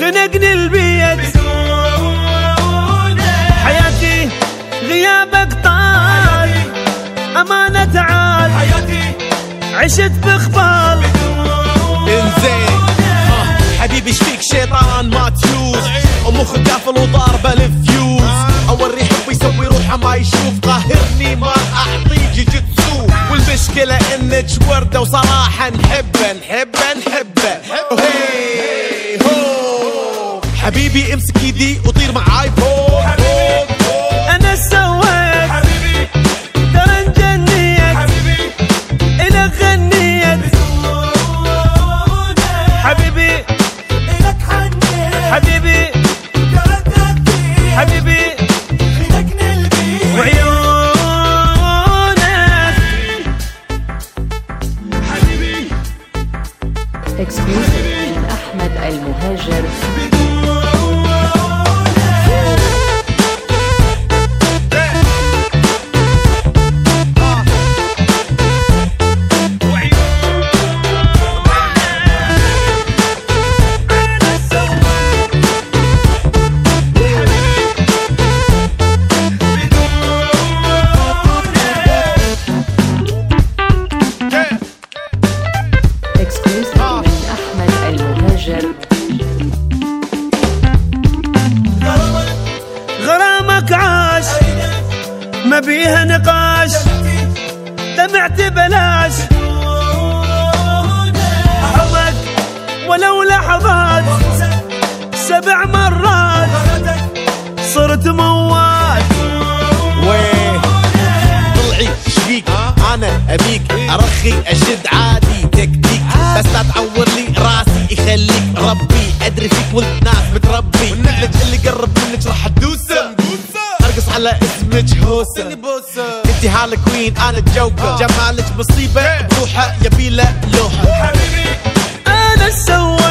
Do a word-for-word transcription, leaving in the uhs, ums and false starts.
خنقني البيت حياتي غيابك طال أمانة تعال عشت بخبال انزين آه. حبيبي شفيك شيطان ما تفوز ومخك قافل وضاربه الفيوز اوري حبه يسوي روحه ما يشوف قاهرني ما اعطيه جيجيتسو والمشكله انك ورده وصراحه نحبه نحبه نحبه هي هو حبيبي امسك ايدي وطير معاي فوق انا سويت حبيبي ترى نجنيت حبيبي الك غنيت حبيبي الك حنيت حبيبي ترى تغنيت حبيبي خلقني البيت وعيونك حبيبي اكسكلوسيف من احمد المهاجر. غرامك عاش ما بيها نقاش دمعت بلاش حبك ولو لحظات سبع مرات صرت موات ويه طلعي شبيك انا ابيك ارخي اشد عادي تكتيك بس لا تعور لي راسي يخليك ربي ادري فيك والناس بتربي والنعلج اللي قرب منك راح تدوسه ارقص على اسمك هوسه انتي هالك كوين انا الجوكر جمالك مصيبه بروحه يبيله لوحه حبيبي انا السواق